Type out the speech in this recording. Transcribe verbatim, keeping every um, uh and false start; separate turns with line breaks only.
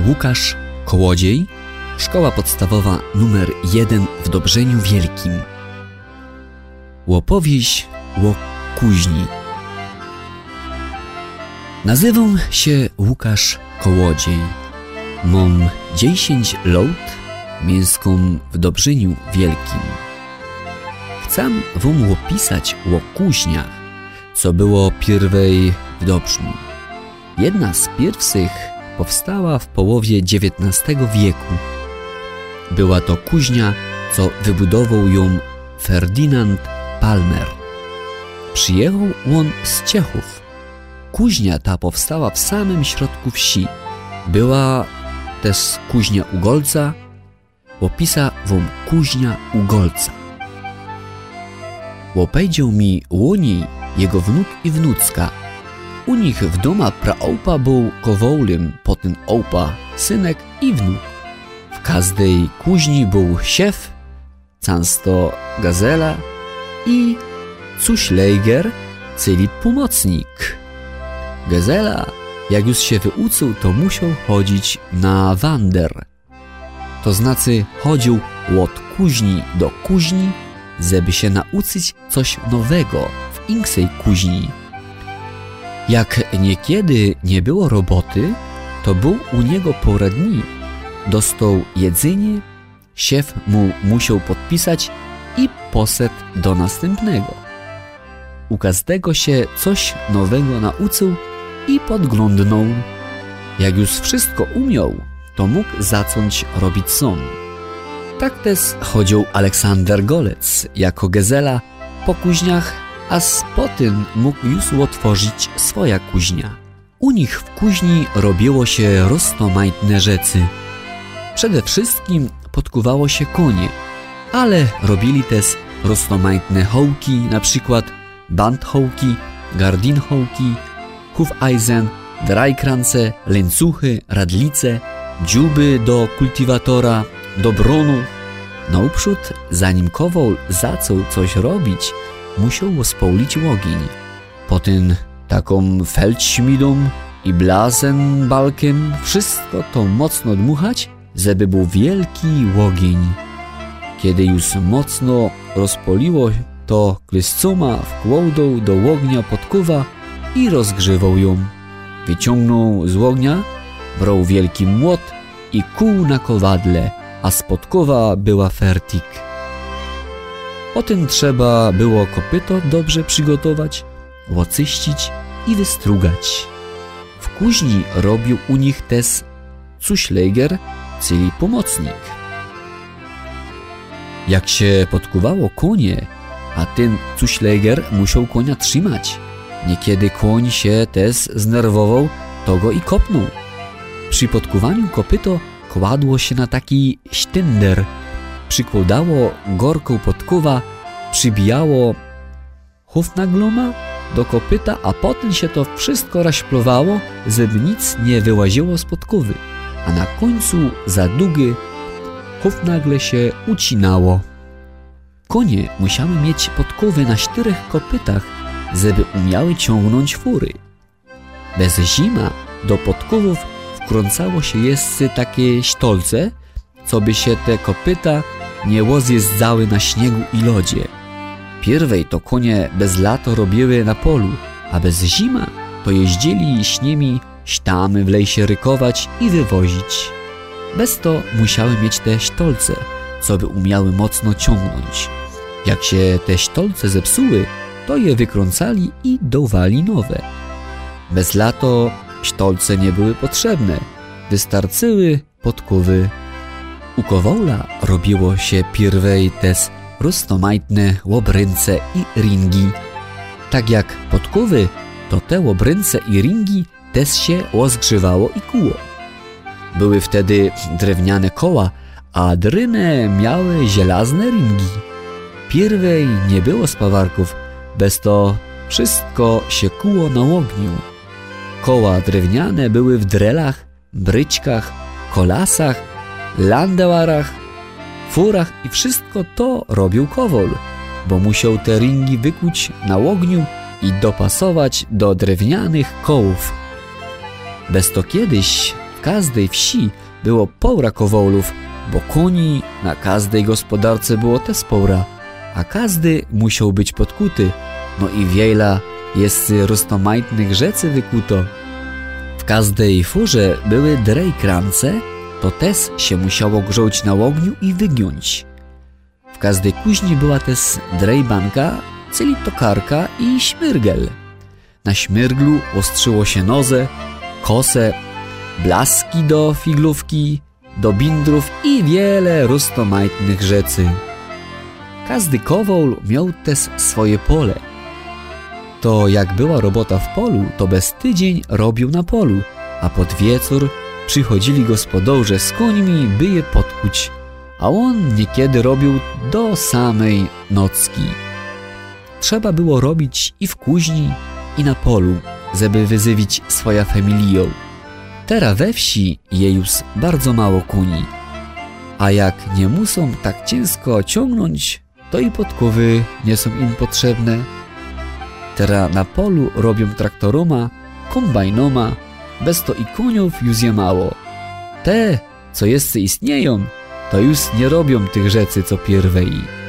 Łukasz Kołodziej, szkoła podstawowa numer jeden w Dobrzeniu Wielkim. Łopowieś ło kuźni. Nazywam się Łukasz Kołodziej. Mam dziesięć lat, mieszkam w Dobrzeniu Wielkim. Chcę wam opisać o kuźniach, co było pierwej w Dobrzniu. Jedna z pierwszych powstała w połowie dziewiętnastego wieku. Była to kuźnia, co wybudował ją Ferdynand Palmer. Przyjechał on z Czechów. Kuźnia ta powstała w samym środku wsi. Była też kuźnia Ugolca. Opisa wam kuźnia Ugolca. Opowiedział mi o niej jego wnuk i wnuczka. U nich w doma praopa był kowołym, potem opa, synek i wnuk. W każdej kuźni był szef, często gazela i cuślejger, czyli pomocnik. Gazela, jak już się wyuczył, to musiał chodzić na wander. To znaczy chodził od kuźni do kuźni, żeby się nauczyć coś nowego w innej kuźni. Jak niekiedy nie było roboty, to był u niego pora dni. Dostał jedzenie, szef mu musiał podpisać i poszedł do następnego. U każdego się coś nowego nauczył i podglądnął. Jak już wszystko umiał, to mógł zacząć robić sam. Tak też chodził Aleksander Golec jako gazela po kuźniach, a potem mógł już otworzyć swoja kuźnia. U nich w kuźni robiło się rozmaite rzeczy. Przede wszystkim podkuwało się konie, ale robili też rozmaite hołki, na przykład bandhołki, gardinhołki, hufeisen, drajkrance, łańcuchy, radlice, dziuby do kultywatora, do bronu. Naprzód, zanim kowoł zaczął coś robić, musiał spalić ogień. Potem taką feldschmidą i blazenbalkiem wszystko to mocno dmuchać, żeby był wielki ogień. Kiedy już mocno rozpoliło, to klyscoma wkładał do ognia podkuwa i rozgrzewał ją. Wyciągnął z ognia, brał wielki młot i kuł na kowadle, a z podkowa była fertik. Potem trzeba było kopyto dobrze przygotować, oczyścić i wystrugać. W kuźni robił u nich też cuślejger, czyli pomocnik. Jak się podkuwało konie, a ten cuślejger musiał konia trzymać. Niekiedy koń się też znerwował, to go i kopnął. Przy podkuwaniu kopyto kładło się na taki sztynder. Przykładało gorką podkuwa, przybijało hufnagloma do kopyta, a potem się to wszystko raśplowało, żeby nic nie wyłaziło z podkuwy, a na końcu za długi hufnagle się ucinało. Konie musiały mieć podkowy na czterech kopytach, żeby umiały ciągnąć fury. Bez zima do podkowów wkręcało się jeszcze takie sztolce, co by się te kopyta nie rozjeżdżały na śniegu i lodzie. Pierwej to konie bez lato robiły na polu, a bez zima to jeździli śniemi sztamy w lesie rykować i wywozić. Bez to musiały mieć te sztolce, co by umiały mocno ciągnąć. Jak się te sztolce zepsuły, to je wykręcali i dawali nowe. Bez lato sztolce nie były potrzebne, wystarczyły podkowy. U kowola robiło się pierwej też rozmaite łobrynce i ringi. Tak jak podkowy, to te łobrynce i ringi też się rozgrzewało i kuło. Były wtedy drewniane koła, a dryne miały żelazne ringi. Pierwej nie było spawarków, bez to wszystko się kuło na ogniu. Koła drewniane były w drelach, bryczkach, kolasach, landewarach, furach i wszystko to robił kowol, bo musiał te ringi wykuć na ogniu i dopasować do drewnianych kołów. Bez to kiedyś, w każdej wsi było połra kowołów, bo koni na każdej gospodarce było też połra, a każdy musiał być podkuty, no i wiela jest roztomajtnych rzeczy wykuto. W każdej furze były drejkrance, to też się musiało grzać na ogniu i wygiąć. W każdej kuźni była też drejbanka, czyli tokarka i śmyrgel. Na śmyrglu ostrzyło się noze, kose, blaski do figlówki, do bindrów i wiele roztomajtnych rzeczy. Każdy kowoł miał też swoje pole. To jak była robota w polu, to bez tydzień robił na polu, a pod wieczór przychodzili gospodarze z końmi, by je podkuć, a on niekiedy robił do samej nocki. Trzeba było robić i w kuźni, i na polu, żeby wyzywić swoja familią. Teraz we wsi je już bardzo mało koni, a jak nie muszą tak ciężko ciągnąć, to i podkowy nie są im potrzebne. Teraz na polu robią traktoroma, kombajnoma, bez to i koniów już je mało. Te, co jeszcze istnieją, to już nie robią tych rzeczy co pierwej.